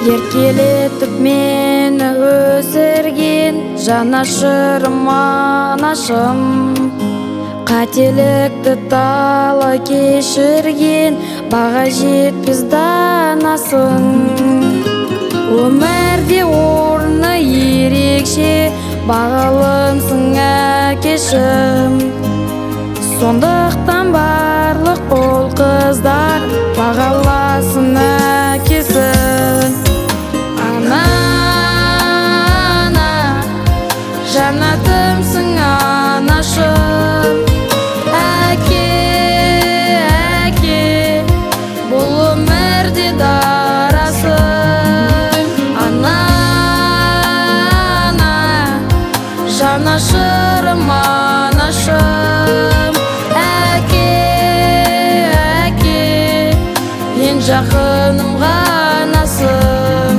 еркелетіп мені өсірген жанашырым анашым, қателікті талай кешірген баға жетпес данасың. Өмірде орны ерекше бағалымсың әкешім, сондықтан барлық ол қыздар бағаласын әкесін. Ана, жанатымсың анашым, әке, бұл өмірде дарасың. Ана, жанашырым анашым, әке, ең жақыным ғанасың.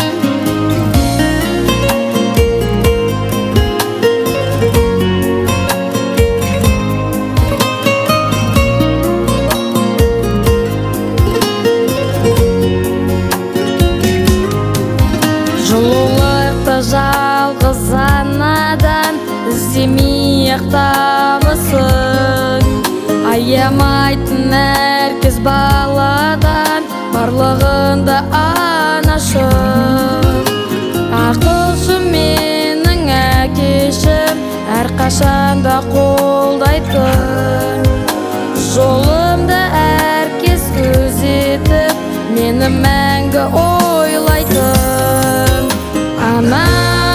Жылулықта жалғыз анадан іздемей-ақ табысың. Аямайтын әркез баладан барлығында анашым. Ақылшы менің әкешім, әрқашанда қолдайтын. Жолымда әркез күзетіп, мені мәңгі ойлайтын. Ана,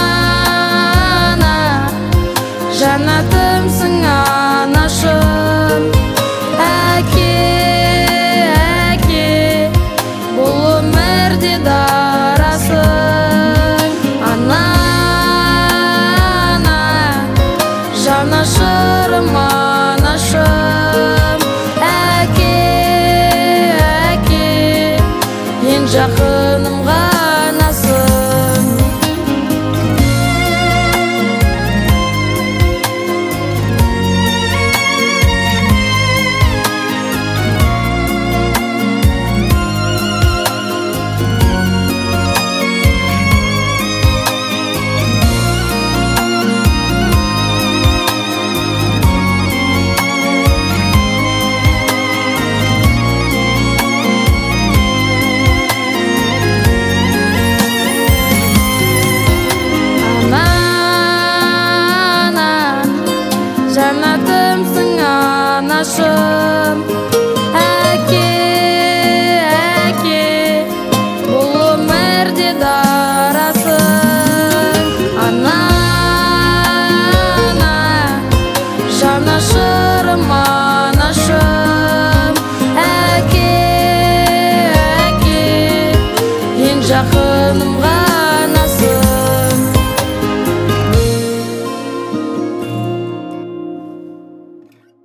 жанатымсың анашым, әке, бұл өмірде дарасың. Ана, жанашырым анашым, әке, ең жақыным ғанасың. Жанатымсың анашым, әке, бұл өмірде дарасың. Ана, жанашырым анашым, әке, ең жақыным